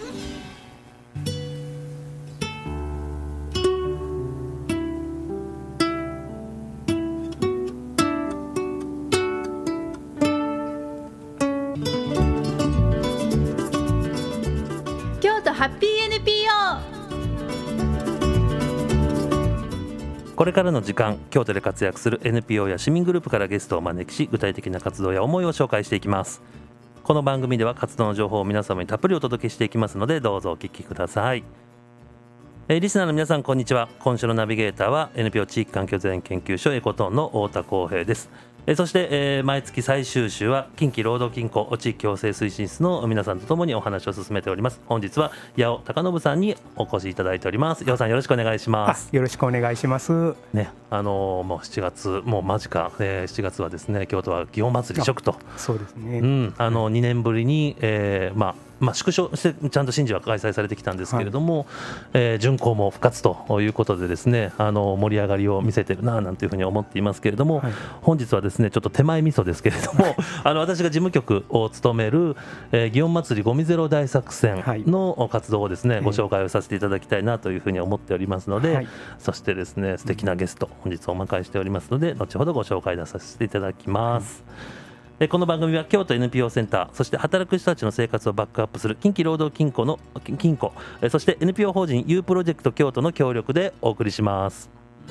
京都ハッピー NPO。 これからの時間、京都で活躍する NPO や市民グループからゲストをお招きし、具体的な活動や思いを紹介していきます。この番組では活動の情報を皆様にたっぷりお届けしていきますので、どうぞお聞きください。リスナーの皆さん、こんにちは。今週のナビゲーターは NPO 地域環境財研究所エコトーンの太田光平です。そして、毎月最終週は近畿労働金庫地域共生推進室の皆さんとともにお話を進めております。本日は八尾貴信さんにお越しいただいております。八尾さん、よろしくお願いします。 よろしくお願いしますね、もう7月もう間近、7月はですね、京都は祇園祭り食と。 そうですね、 2年ぶりに、縮小してちゃんと神事は開催されてきたんですけれども、巡行も復活ということでですね、盛り上がりを見せてるななんていうふうに思っていますけれども、本日はですね、ちょっと手前味噌ですけれども私が事務局を務める、祇園祭りゴミゼロ大作戦の活動をですね、ご紹介をさせていただきたいなというふうに思っておりますので、そしてですね、素敵なゲスト本日お迎えしておりますので、後ほどご紹介させていただきます。この番組は京都 NPO センター、そして働く人たちの生活をバックアップする近畿労働金庫の金庫、そして NPO 法人 U プロジェクト京都の協力でお送りします。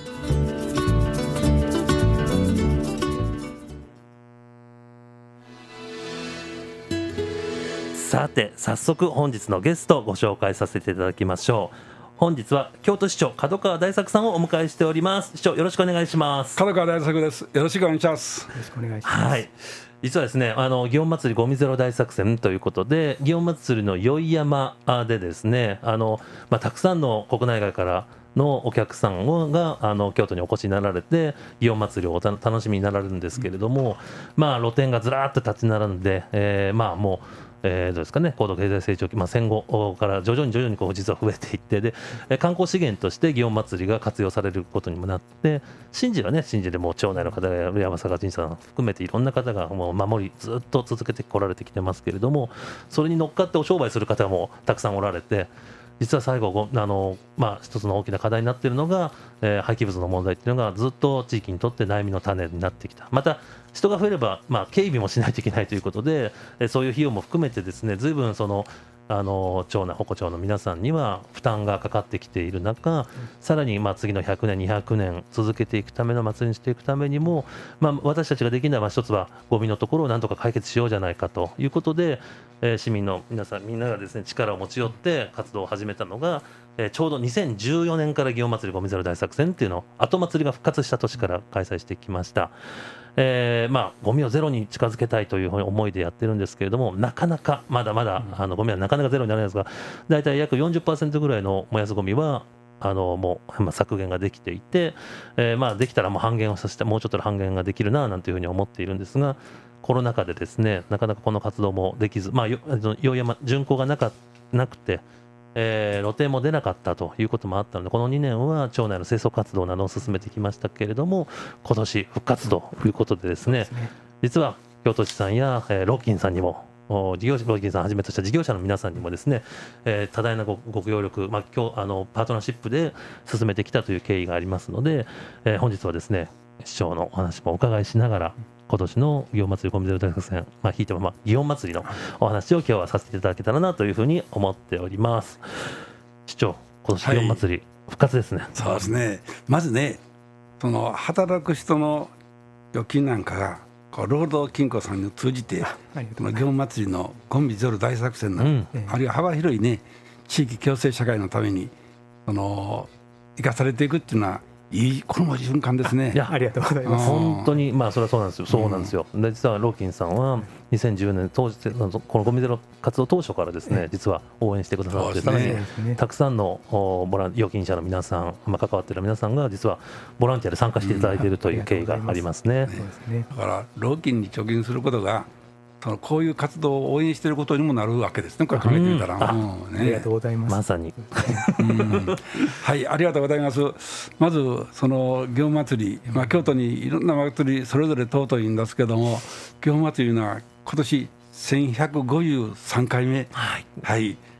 さて、早速本日のゲストをご紹介させていただきましょう。本日は京都市長門川大作さんをお迎えしております。市長、よろしくお願いします。 門川大作です。よろしくお願いします。 よろしくお願いします。 実はですね、祇園祭りゴミゼロ大作戦ということで、祇園祭りの宵山でですね、たくさんの国内外からのお客さんが京都にお越しになられて、祇園祭りを楽しみになられるんですけれども、露店がずらーっと立ち並んで、もうどうですかね、高度経済成長期、戦後から徐々にこう実は増えていって、で観光資源として祇園祭りが活用されることにもなって、神事はね、神事でもう町内の方や山坂神さん含めていろんな方がもう守りずっと続けてこられてきてますけれども、それに乗っかってお商売する方もたくさんおられて、実は最後一つの大きな課題になっているのが、廃棄物の問題っていうのがずっと地域にとって悩みの種になってきた。また人が増えれば、警備もしないといけないということで、そういう費用も含めてですね、随分その町内保護庁の皆さんには負担がかかってきている中、さらに次の100年200年続けていくための祭りにしていくためにも、私たちができるのは一つはゴミのところをなんとか解決しようじゃないかということで、市民の皆さんみんながですね、力を持ち寄って活動を始めたのが、ちょうど2014年から祇園祭りゴミゼロ大作戦っていうのを後祭りが復活した年から開催してきました。ゴミをゼロに近づけたいという思いでやってるんですけれども、なかなかまだまだゴミはなかなかゼロにならないですが、だいたい約 40% ぐらいの燃やすゴミはもう削減ができていて、できたらもう半減をさせて、もうちょっと半減ができるななんていうふうに思っているんですが、コロナ禍でですね、なかなかこの活動もできず、宵山巡行がなくて、露店も出なかったということもあったので、この2年は町内の清掃活動などを進めてきましたけれども、今年復活ということでですね、実は京都市さんやロッキンさんにも、ロッキンさんをはじめとした事業者の皆さんにもですね、多大なご協力、今日パートナーシップで進めてきたという経緯がありますので、本日はですね、市長のお話もお伺いしながら、今年の祇園祭りゴミゼロ大作戦、ひいては祇園祭りのお話を今日はさせていただけたらなというふうに思っております。市長、今年祇園祭り復活ですね。 そうですね。まずね、その働く人の預金なんかが労働金庫さんを通じて祇園祭りのゴミゼロ大作戦の、あるいは幅広いね、地域共生社会のために生かされていくっていうのは、これも循環ですね。 いや、ありがとうございます。 本当にそれはそうなんですよ。そうなんですよ。で、実はローキンさんは2010年当時、このゴミゼロ活動当初からですね、実は応援してくださって、さらにたくさんの預金者の皆さん、関わっている皆さんが実はボランティアで参加していただいているという経緯がありますね。 だからローキンに貯金することがこういう活動を応援していることにもなるわけですね。これ考えてみたら、 ありがとうございます。 まさにはい、ありがとうございます。まずその祇園祭り、京都にいろんな祭りそれぞれ尊いんですけども、祇園祭りは今年1153回目、はい、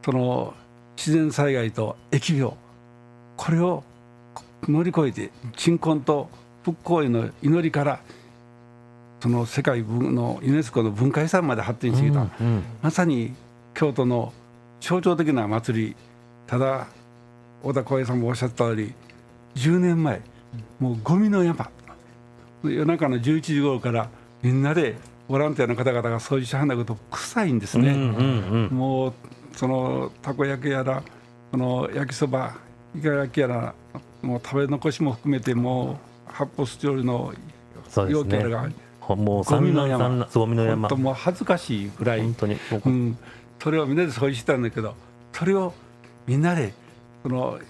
その自然災害と疫病、これを乗り越えて鎮魂と復興への祈りからその世界のユネスコの文化遺産まで発展してきた、まさに京都の象徴的な祭り。ただ小田光栄さんもおっしゃった通り、10年前もうゴミの山、夜中の11時頃からみんなでボランティアの方々が掃除しはんだこと臭いんですね。もうそのたこ焼きやらその焼きそばイカ焼きやらもう食べ残しも含めてもう発泡スチロールの容器やらがもうゴミの山、 本当もう恥ずかしいぐらい、 本当に、 それをみんなで掃除してたんだけど、それをみんなでその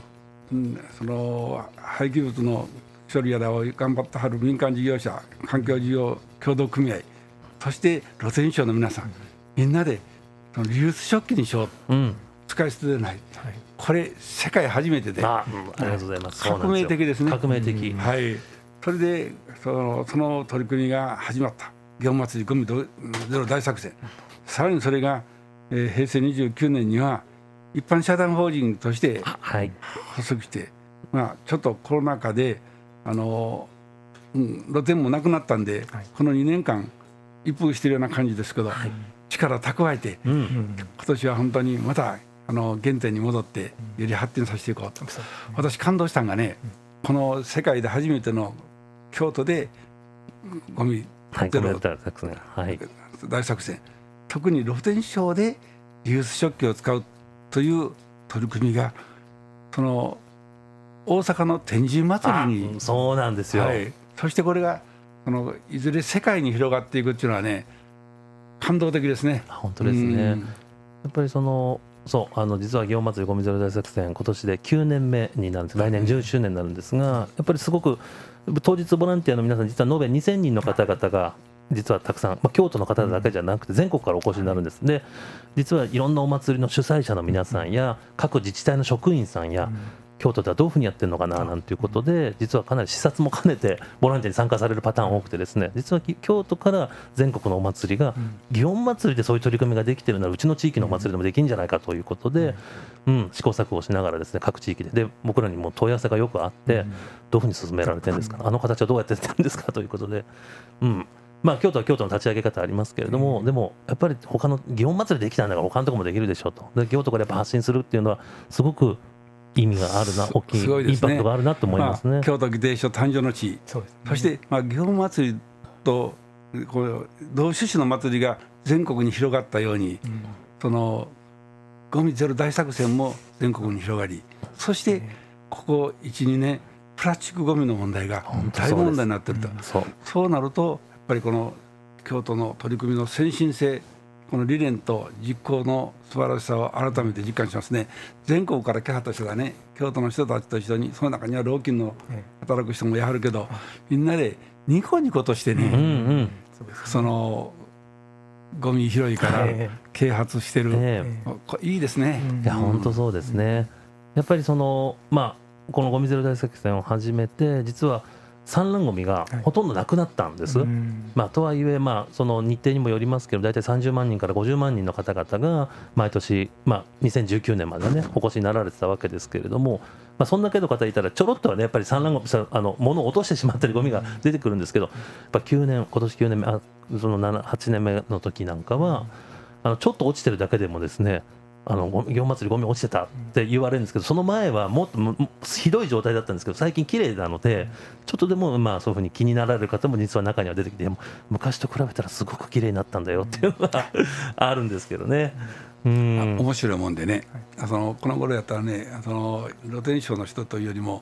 廃棄物の処理やらを頑張ってはる民間事業者、環境事業協同組合、そして露天商の皆さん、みんなでそのリユース食器にしよう、使い捨てでない、これ世界初めてで、 ありがとうございます。 革命的ですね。 革命的、 それでその取り組みが始まった。祇園祭ゴミゼロ大作戦、さらにそれが、平成29年には一般社団法人として発足して、ちょっとコロナ禍で露店もなくなったんで、この2年間一風しているような感じですけど、力蓄えて、今年は本当にまた原点に戻ってより発展させていこうと。私感動したのがね、この世界で初めての京都でゴミゼロ大作戦、特に露天商でリユース食器を使うという取り組みがその大阪の天神祭りに、 そうなんですよ、 そしてこれがいずれ世界に広がっていくっていうのはね、感動的ですね。 本当ですね。やっぱり実は祇園祭ゴミゼロ大作戦今年で9年目になるんです。来年10周年になるんですが、やっぱりすごく当日ボランティアの皆さん、実は延べ2000人の方々が実はたくさん、京都の方だけじゃなくて全国からお越しになるんです。で、実はいろんなお祭りの主催者の皆さんや各自治体の職員さんや、京都ではどういうふうにやってるのかななんていうことで、実はかなり視察も兼ねてボランティアに参加されるパターン多くてですね、実は京都から全国のお祭りが祇園祭でそういう取り組みができているなら、うちの地域のお祭りでもできるんじゃないかということで、試行錯誤しながらですね、各地域で僕らにも問い合わせがよくあって、どういうふうに進められてるんですか、あの形はどうやってやってるんですかということで、京都は京都の立ち上げ方ありますけれども、でもやっぱり他の祇園祭できたんだから他のところもできるでしょうと。で、京都からやっぱ発信するっていうのはすごく意味があるな、大きいインパクトがあるなと思いますね。 京都議定書誕生の地、そして、祇園祭とこう同種子の祭りが全国に広がったように、そのゴミゼロ大作戦も全国に広がり、そしてここ 1,2 年プラスチックゴミの問題が大問題になっていると。そうなるとやっぱりこの京都の取り組みの先進性、この理念と実行の素晴らしさを改めて実感しますね。全国から来はった人がね、京都の人たちと一緒に、その中には老勤の働く人もやはるけど、みんなでニコニコとしてね、そのゴミ拾いから啓発してる、いいですね。 いや本当そうですね。やっぱりこのゴミゼロ大作戦を始めて、実は産卵ゴミがほとんどなくなったんです。とはいえ、その日程にもよりますけど、大体30万人から50万人の方々が毎年、2019年までねお越しになられてたわけですけれども、そんだけの方いたらちょろっとはね、やっぱり産卵ゴミ、物を落としてしまったりゴミが出てくるんですけど、やっぱ今年9年目、その8年目の時なんかはちょっと落ちてるだけでもですね、祇園祭ゴミ落ちてたって言われるんですけど、その前はもっとひどい状態だったんですけど、最近綺麗なのでちょっとでもそういうふうに気になられる方も実は中には出てきて、昔と比べたらすごく綺麗になったんだよっていうのがあるんですけどね。 面白いもんでね、この頃やったらね、露天商の人というよりも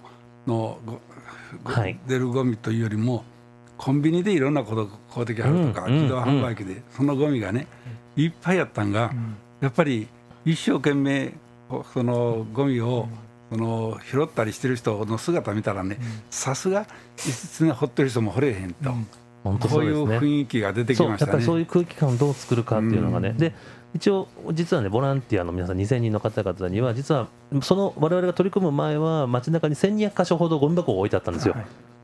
出るゴミというよりも、コンビニでいろんなこと買うてきはるとか、自動販売機でそのゴミがねいっぱいやったんが、やっぱり一生懸命そのゴミを拾ったりしてる人の姿見たらね、さすが5つ目掘ってる人も掘れへんと、こういう雰囲気が出てきましたね。 やっぱりそういう空気感をどう作るかっていうのがね、で一応実はね、ボランティアの皆さん2000人の方々には、実はその我々が取り組む前は街中に1200箇所ほどゴミ箱が置いてあったんですよ。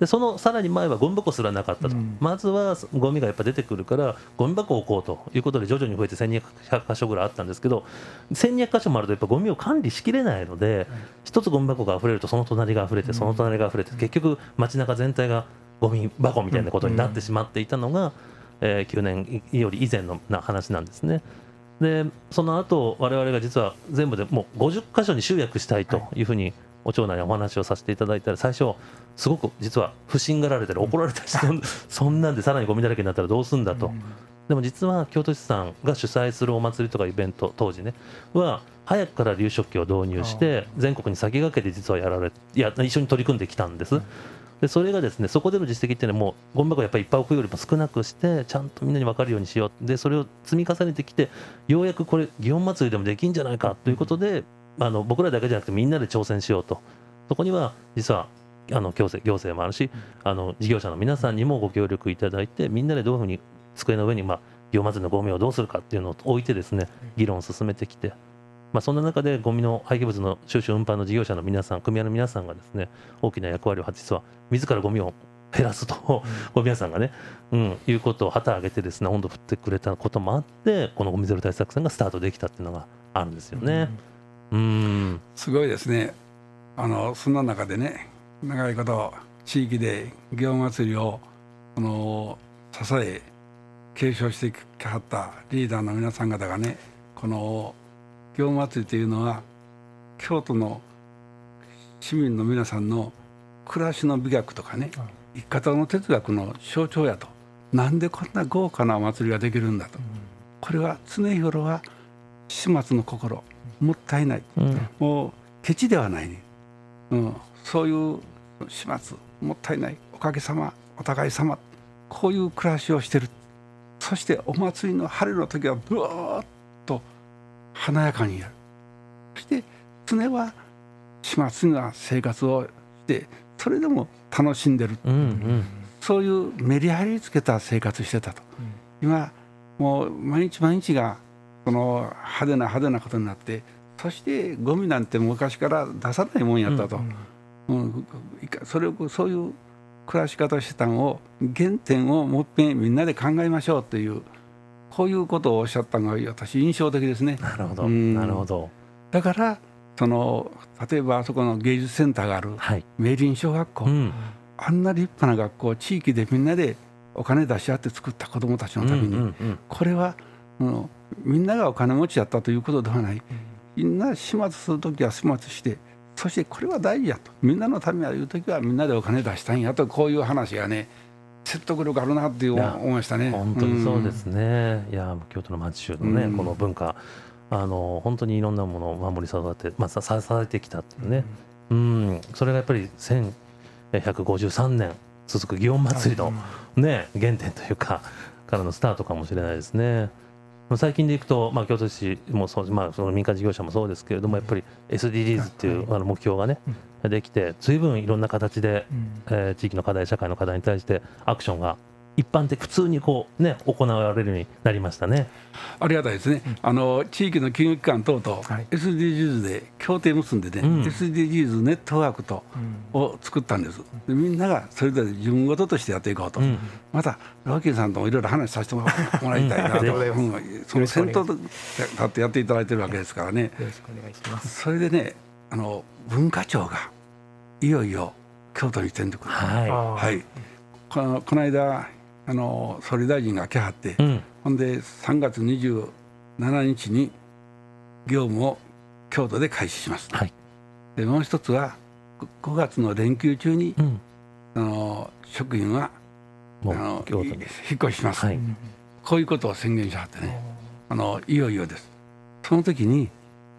でそのさらに前はゴミ箱すらなかったと、まずはゴミがやっぱ出てくるからゴミ箱を置こうということで徐々に増えて1200箇所ぐらいあったんですけど、1200箇所もあるとやっぱゴミを管理しきれないので、一つゴミ箱が溢れるとその隣が溢れてその隣が溢れて、結局街中全体がゴミ箱みたいなことになってしまっていたのが、9年より以前の話なんですね。でその後我々が実は全部でもう50箇所に集約したいというふうにお町内にお話をさせていただいたら、最初すごく実は不審がられたり怒られたりしてそんなんでさらにゴミだらけになったらどうすんだと。でも実は京都市さんが主催するお祭りとかイベント当時ねは早くから流食器を導入して全国に先駆けて実は一緒に取り組んできたんです。でそれがですね、そこでの実績っていうのはもうゴミ箱をやっぱりいっぱい置くよりも少なくしてちゃんとみんなに分かるようにしよう、でそれを積み重ねてきてようやくこれ祇園祭でもできんじゃないかということで、僕らだけじゃなくてみんなで挑戦しようと。そこには実は行政もあるし、事業者の皆さんにもご協力いただいて、みんなでどういうふうに机の上に祇園祭のゴミをどうするかっていうのを置いてですね議論を進めてきて、そんな中でゴミの廃棄物の収集運搬の事業者の皆さん、組合の皆さんがですね大きな役割を果たして、実は自らゴミを減らすと皆さんがね、いうことを旗を挙げてですね本当振ってくれたこともあって、このゴミゼロ対策戦がスタートできたっていうのがあるんですよね。 すごいですね。そんな中でね、長いこと地域で祇園祭を支え継承してきはったリーダーの皆さん方がね、この祇園祭というのは京都の市民の皆さんの暮らしの美学とかね、生き方の哲学の象徴やと。なんでこんな豪華なお祭りができるんだと。これは常日頃は始末の心、もったいない、もうケチではないね、そういう始末もったいない、おかげさま、お互いさま、こういう暮らしをしてる。そしてお祭りの晴れの時はブワーッと華やかにやる。そして常は始末な生活をしてそれでも楽しんでる、そういうメリハリつけた生活してたと、今もう毎日毎日がその派手なことになって、そしてゴミなんて昔から出さないもんやったと、そういう暮らし方をしてたのを原点をもっぺんみんなで考えましょうという、こういうことをおっしゃったのが私印象的ですね。 なるほど、なるほど。 だから例えばあそこの芸術センターがある明林小学校、あんな立派な学校、地域でみんなでお金出し合って作った子どもたちのために、これはみんながお金持ちやったということではない、みんな始末するときは始末して、そしてこれは大事やと、みんなのためやいうときはみんなでお金出したいんやと、こういう話がね説得力あるなって思いましたね。 本当にそうですね。いや京都の町中のね、この文化本当にいろんなものを守り育て、支えてきたっていうね、それがやっぱり1153年続く祇園祭の、原点というかからのスタートかもしれないですね。最近でいくと、京都市もそう、その民間事業者もそうですけれども、やっぱり SDGs っていう目標がねできて、随分いろんな形で、地域の課題、社会の課題に対してアクションが一般的普通に行われるようになりましたね。 ありがたいですね。地域の金融機関等々、SDGs で協定結んでね、SDGs ネットワークを作ったんです。でみんながそれぞれ自分事としてやっていこうと、またローキンさんともいろいろ話させてもらいたいなとその先頭で立ってやっていただいてるわけですからね。よろしくお願いします。それでね、文化庁がいよいよ京都に転んでくる、この間総理大臣が来はって、ほんで3月27日に業務を京都で開始します、でもう一つは5月の連休中に、職員は京都に引っ越しします、こういうことを宣言しはってね、いよいよです。その時に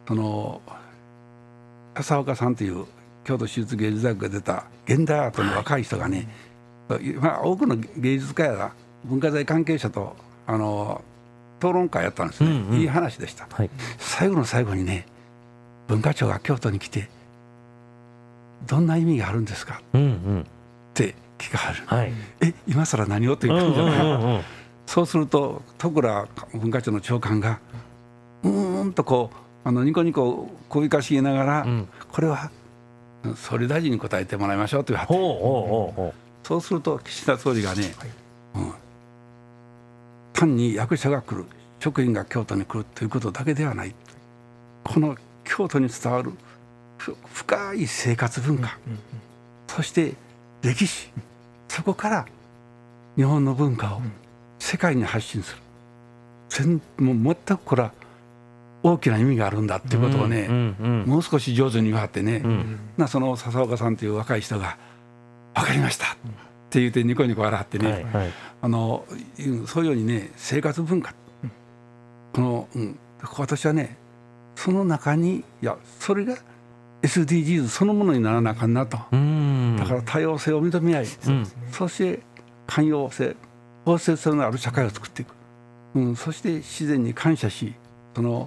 笹岡さんという京都市立芸術大学が出た現代アートの若い人がね、多くの芸術家や文化財関係者と討論会やったんですね、いい話でした、最後の最後にね、文化庁が京都に来てどんな意味があるんですか、って聞かはる、今更何をという感じじゃない、そうすると徳倉文化庁の長官がとニコニコ首かしげながら、これは総理大臣に答えてもらいましょうというはって、 そうすると岸田総理がね、単に役者が来る、職員が京都に来るということだけではない、この京都に伝わる深い生活文化、そして歴史、そこから日本の文化を世界に発信する、もう全くこれは大きな意味があるんだっていうことをね、もう少し上手に言わはってね、その笹岡さんという若い人が分かりましたって言ってニコニコ笑ってね、そういうようにね、生活文化、私はね、その中にそれが SDGs そのものにならなあかんなと。だから多様性を認め合い、そして寛容性、包摂性のある社会を作っていく、そして自然に感謝し、共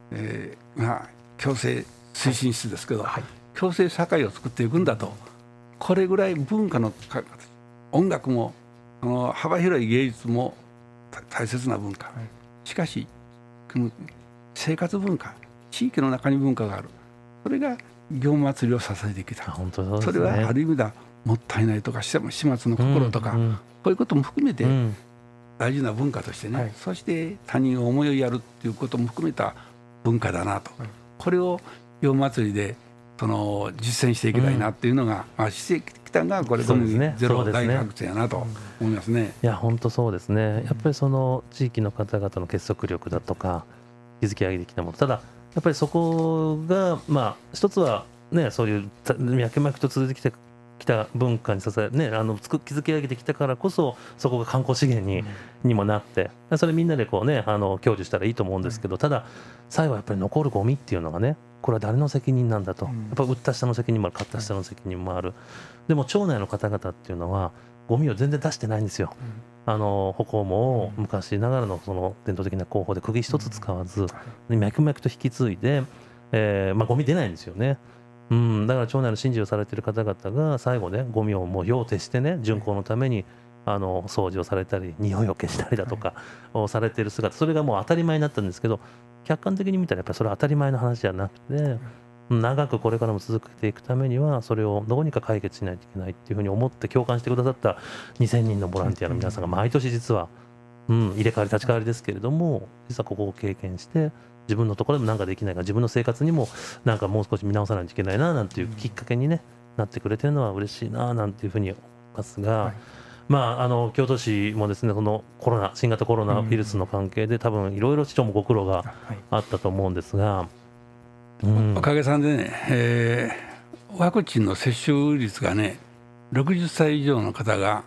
生推進室ですけど、共生社会を作っていくんだと。これぐらい文化の音楽も幅広い芸術も大切な文化、しかし生活文化、地域の中に文化がある、それが祇園祭を支えてきた。それはある意味ではもったいないとか始末の心とか、こういうことも含めて大事な文化としてね、そして他人を思いやるっていうことも含めた文化だなと、これを祇園祭で実践していきたいなっていうのが、してきたのがこれゴミゼロ大作戦やなと思いますね。 いや本当そうですね。やっぱりその地域の方々の結束力だとか築き上げてきたもの、ただやっぱりそこが一つはね、そういう脈々と続いてきた文化に支えね、築き上げてきたからこそ、そこが観光資源にもなって、それみんなでこうね享受したらいいと思うんですけど、ただ最後はやっぱり残るゴミっていうのがね、これは誰の責任なんだと、やっぱ売った人の責任もある、買った人の責任もある。でも町内の方々っていうのはゴミを全然出してないんですよ。歩行も昔ながらのその伝統的な工法で釘一つ使わず脈々と引き継いで、ゴミ出ないんですよね。だから町内の神事をされている方々が最後ね、ゴミをもう用を徹してね、巡行のために掃除をされたり匂いを消したりだとかをされている姿、それがもう当たり前になったんですけど、客観的に見たらやっぱりそれは当たり前の話じゃなくて、長くこれからも続けていくためにはそれをどうにか解決しないといけないっていうふうに思って共感してくださった2000人のボランティアの皆さんが毎年実は、入れ替わり立ち替わりですけれども、実はここを経験して自分のところでも何かできないか、自分の生活にもなんかもう少し見直さないといけないななんていうきっかけに、ね、なってくれてるのは嬉しいななんていうふうに思いますが、京都市もですね、この新型コロナウイルスの関係で多分いろいろ市長もご苦労があったと思うんですが、 おかげさんでね、ワクチンの接種率がね、60歳以上の方が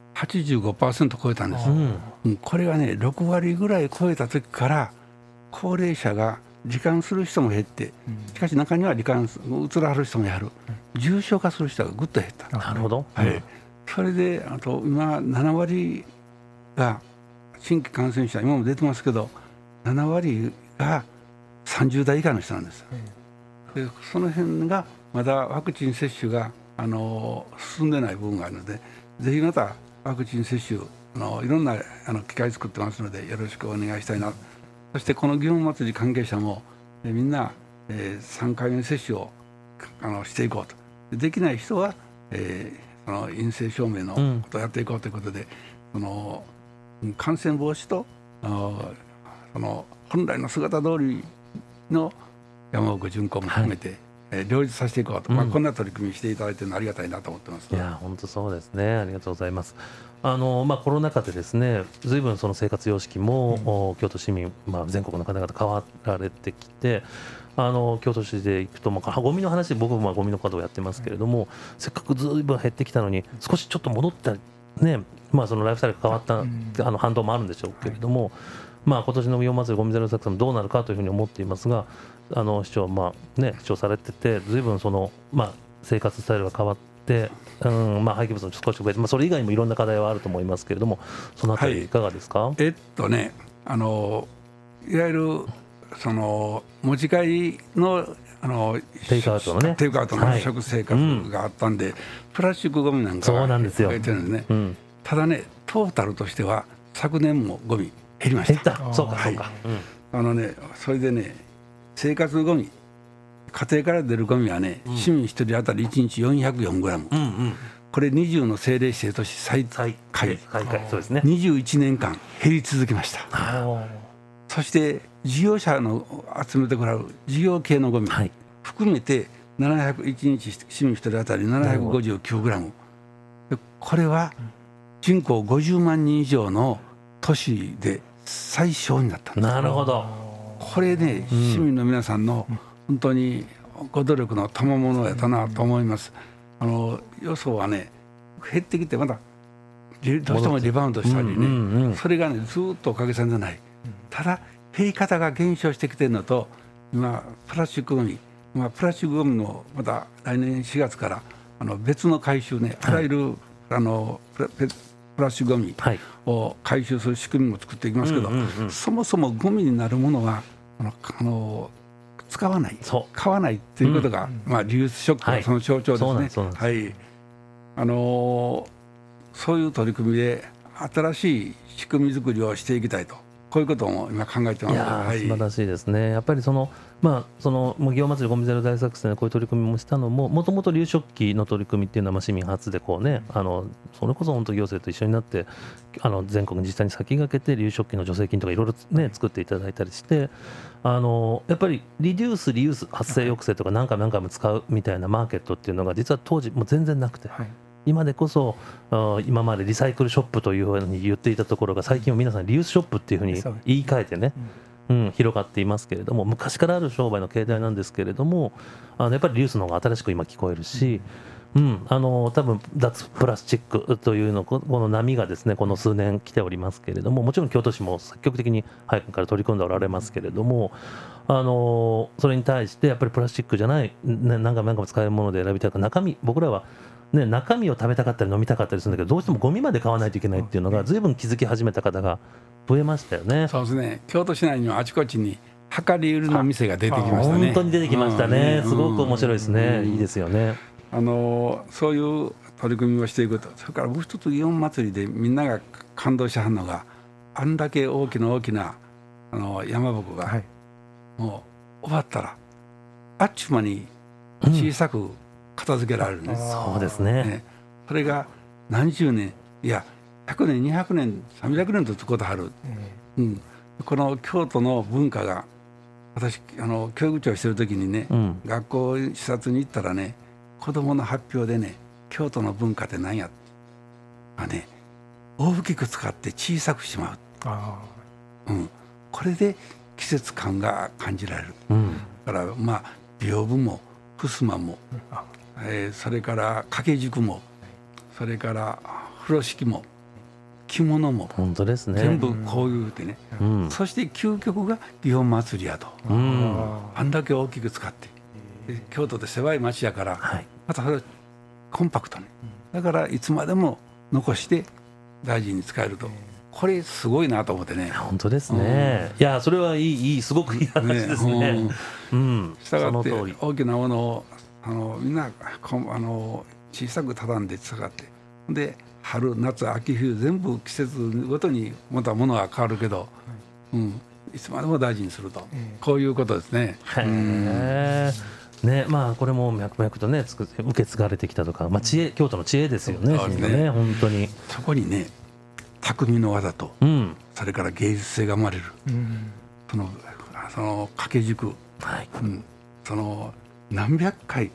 85% 超えたんです、これがね6割ぐらい超えた時から高齢者が罹患する人も減って、しかし中には罹患うつらはる人もやる、重症化する人がぐっと減った。 なるほど、 それであと今7割が新規感染者、今も出てますけど7割が30代以下の人なんです、でその辺がまだワクチン接種が進んでない部分があるので、ぜひまたワクチン接種いろんな機会作ってますのでよろしくお願いしたいな。そしてこの祇園祭関係者もみんな3回目接種をしていこうと、できない人はその陰性証明のことをやっていこうということで、その感染防止とその本来の姿通りの山奥巡行も含めて、両立させていこうと、こんな取り組みしていただいているのはありがたいなと思ってます。 いや本当そうですね、ありがとうございます。コロナ禍でですね、随分その生活様式も、京都市民、全国の方々変わられてきて、京都市で行くと、ゴミの話、僕もゴミのことをやってますけれども、せっかくずいぶん減ってきたのに少しちょっと戻ったね、そのライフスタイルが変わった反動もあるんでしょうけれども、今年の祇園祭ゴミゼロ作戦どうなるかというふうに思っていますが、市長主張されてて、随分その生活スタイルが変わって、廃棄物も少し増えて、それ以外にもいろんな課題はあると思いますけれども、そのあたりいかがですか？ いわゆるその持ち帰りのテイクアウトのね、 テイクアウトの食生活があったんで、プラスチックゴミなんかが増えてるんですね。ただね、トータルとしては昨年もゴミ減りました。 減った。そうかそうか。 それでね、生活ゴミ、家庭から出るゴミはね、市民1人当たり1日404グラム、 これ20の政令指定都市再開そうですね。 21年間減り続けました。そして事業者の集めてもらう事業系のゴミ、含めて1日市民1人当たり 759g、これは人口50万人以上の都市で最小になったんです。 なるほど。 これね、市民の皆さんの本当にご努力の賜物やったなと思います。予想はね減ってきてまだどうしてもリバウンドしたりね、それがねずっとおかげさんじゃない。ただ減り方が減少してきてるのと、今プラスチックゴミ、プラスチックゴミもまた来年4月から別の回収ね、あらゆるプラスチックゴミを回収する仕組みも作っていきますけど、そもそもゴミになるものは使わない、買わないということが、リユースショックのその象徴ですね。はい、そういう取り組みで新しい仕組み作りをしていきたいと、こういうことも今考えてます。 いや、素晴らしいですね。やっぱりその祇園祭ゴミゼロ大作戦でこういう取り組みもしたのも、もともと流食機の取り組みっていうのは市民発でこうね、それこそ本当行政と一緒になって全国自治体に先駆けて流食機の助成金とかいろいろね作っていただいたりして、やっぱりリデュースリユース発生抑制とか何回も使うみたいなマーケットっていうのが実は当時もう全然なくて、今でこそ今までリサイクルショップというふうに言っていたところが、最近は皆さんリユースショップっていうふうに言い換えてね、広がっていますけれども、昔からある商売の形態なんですけれども、やっぱりリユースの方が新しく今聞こえるし、多分脱プラスチックというのこの波がですねこの数年来ておりますけれども、もちろん京都市も積極的に早くから取り組んでおられますけれども、それに対してやっぱりプラスチックじゃない、何回も使えるもので選びたいから、中身、僕らは中身を食べたかったり飲みたかったりするんだけど、どうしてもゴミまで買わないといけないっていうのが随分気づき始めた方が増えましたよね。 そうですね。京都市内にはあちこちに量り売りの店が出てきましたね。 本当に出てきましたね。すごく面白いですね。いいですよね。 そういう取り組みをしていくと、それからもう一つ祇園祭でみんなが感動しはんのが、あんだけ大きな山鉾が、もう終わったらあっちゅう間に小さく片付けられるね。 そうですね。 それが何十年、いや100年200年300年とつくことある。この京都の文化が、私教育長してる時にね、学校視察に行ったらね、子どもの発表でね、京都の文化って何やね、大きく使って小さくしまう。これで季節感が感じられる。だから屏風も襖も、それから掛け軸も、それから風呂敷も着物も、 本当ですね、 全部こういうてね、そして究極が祇園祭やと、あんだけ大きく使って、京都で狭い町やから、またそれコンパクトに、だからいつまでも残して大事に使えると、これすごいなと思ってね。 本当ですね。いや、それはいい、すごくいい話ですね。 したがって大きなものをみんな小さく畳んで使って、で春夏秋冬全部季節ごとにまたものは変わるけど、いつまでも大事にすると、こういうことですね。 これも脈々とね受け継がれてきたとか、京都の知恵ですよね。本当にそこにね、匠の技と、それから芸術性が生まれる、その掛け軸、その何百回、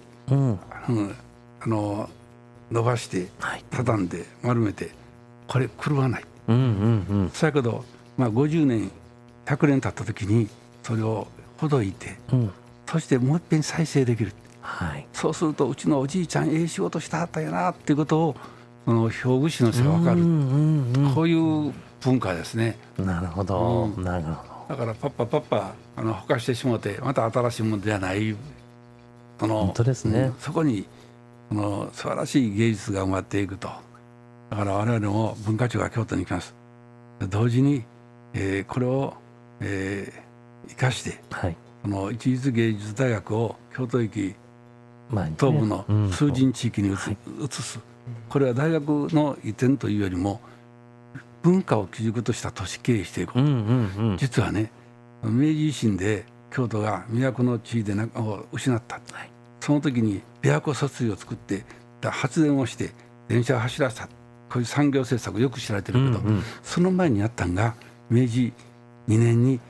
伸ばして畳んで丸めて、これ狂わない。そやけど、50年100年経った時にそれをほどいて、そしてもう一遍再生できる。そうすると、うちのおじいちゃん仕事したはったんやなっていうことを表具師の人が分かる。こういう文化ですね。 なるほど、 だからパッパほかしてしもて、また新しいものではない、 本当ですね。 そこに素晴らしい芸術が生まれていくと。だから我々も文化庁が京都に行きます。同時に、これを、生かして、一律芸術大学を京都駅東部の数人地域に移す。これは大学の移転というよりも、文化を基軸とした都市経営していくこと。実はね、明治維新で京都が都の地位を失った、その時に琵琶湖疎水を作って発電をして電車を走らせた、こういう産業政策よく知られてるけど、その前にやったんが明治2年に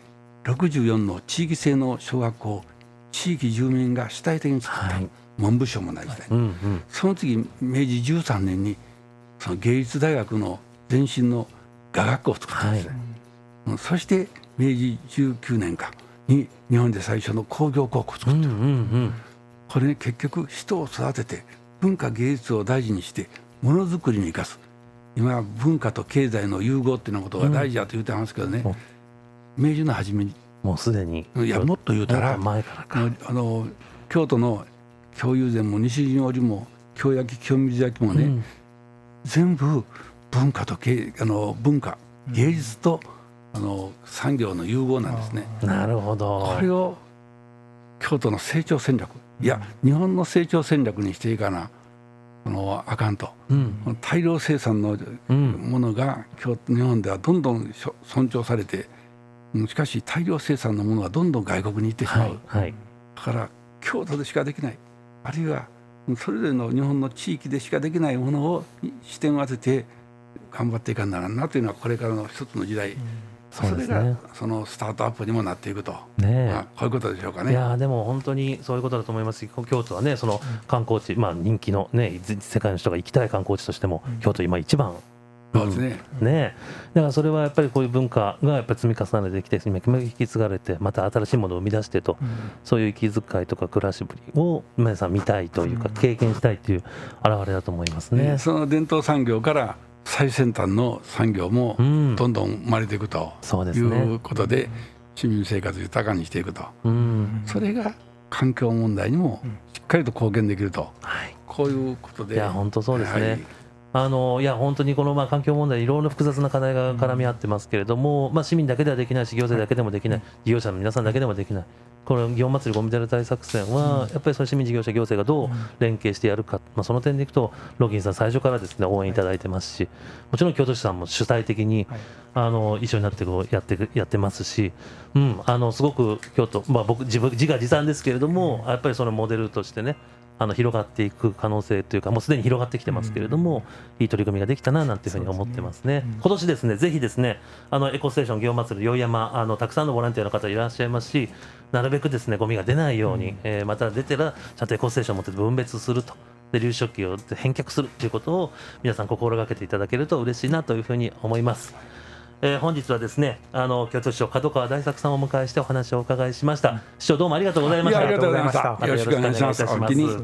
64の地域性の小学校、地域住民が主体的に作った、文部省もない時代、その次明治13年にその芸術大学の前身の雅学校を作ったんですね、そして明治19年かに日本で最初の工業高校を作ってる、これね、結局人を育てて文化芸術を大事にしてものづくりに生かす。今文化と経済の融合っていうようなことが大事だと言ってますけどね、明治の初めにもうすでに、 いやもっと言うたら前からか、 京都の京友禅も西陣織も京焼清水焼もね、全部文化と文化芸術と産業の融合なんですね。 なるほど。 これを京都の成長戦略、いや日本の成長戦略にしていかなあかんと、大量生産のものが日本ではどんどん尊重されて、しかし大量生産のものがどんどん外国に行ってしまう、だから京都でしかできない、あるいはそれぞれの日本の地域でしかできないものを視点を当てて頑張っていかんならんなというのはこれからの一つの時代、それがそのスタートアップにもなっていくと、こういうことでしょうかね。 いやでも本当にそういうことだと思いますし、京都はね、その観光地、人気のね、世界の人が行きたい観光地としても京都今一番、 そうですね。 だからそれはやっぱりこういう文化がやっぱり積み重ねてきて、引き継がれて、また新しいものを生み出してと、そういう息遣いとか暮らしぶりを皆さん見たいというか、経験したいという表れだと思いますね。 その伝統産業から最先端の産業もどんどん生まれていくということで、市民生活を豊かにしていくと、それが環境問題にもしっかりと貢献できると、こういうことで。 いや本当そうですね。いや本当にこの環境問題、いろんな複雑な課題が絡み合ってますけれども、市民だけではできないし、行政だけでもできない、事業者の皆さんだけでもできない、この祇園祭ゴミゼロ大作戦はやっぱりその市民事業者行政がどう連携してやるか、その点でいくとロギンさん最初からですね応援いただいてますし、もちろん京都市さんも主体的に一緒になってやってますし、すごく京都、僕自画自賛ですけれども、やっぱりそのモデルとしてね、広がっていく可能性というか、もうすでに広がってきてますけれども、いい取り組みができたななんていうふうに思ってますね。今年ですね、ぜひですね、エコステーション祇園祭宵山、たくさんのボランティアの方いらっしゃいますし、なるべくですねゴミが出ないように、また出てらちゃんとエコステーションを持って分別すると、で粒子食器を返却するということを皆さん心がけていただけると嬉しいなというふうに思います。本日はですね、京都市長門川大作さんをお迎えしてお話をお伺いしました。市長どうもありがとうございました。 ありがとうございました。よろしくお願いします。そう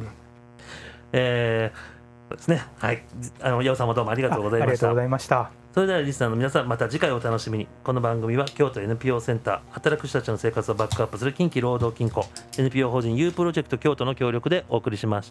ですね、八尾さんもどうもありがとうございました。 ありがとうございました。 それではリスナーの皆さん、また次回お楽しみに。この番組は京都 NPO センター、働く人たちの生活をバックアップする近畿労働金庫 NPO 法人 U プロジェクト京都の協力でお送りしました。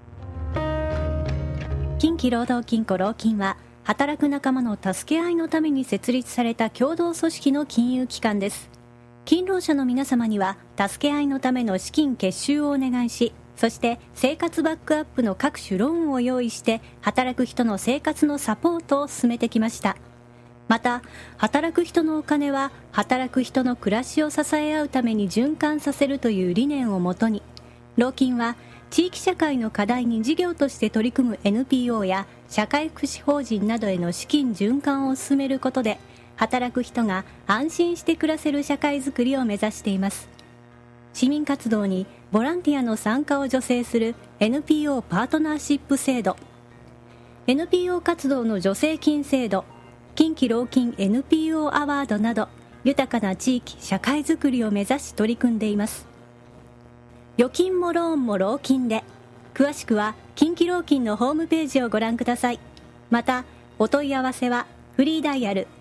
近畿労働金庫労金は働く仲間の助け合いのために設立された共同組織の金融機関です。勤労者の皆様には助け合いのための資金結集をお願いし、そして生活バックアップの各種ローンを用意して働く人の生活のサポートを進めてきました。また働く人のお金は働く人の暮らしを支え合うために循環させるという理念をもとに、労金は地域社会の課題に事業として取り組む NPO や社会福祉法人などへの資金循環を進めることで、働く人が安心して暮らせる社会づくりを目指しています。市民活動にボランティアの参加を助成する NPO パートナーシップ制度、 NPO 活動の助成金制度、近畿労金 NPO アワードなど、豊かな地域社会づくりを目指し取り組んでいます。預金もローンも労金で、詳しくは近畿労金のホームページをご覧ください。またお問い合わせはフリーダイヤル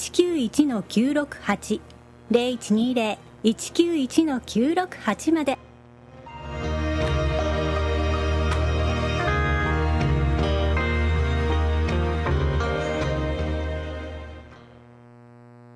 0120-191-968 0120-191-968 まで。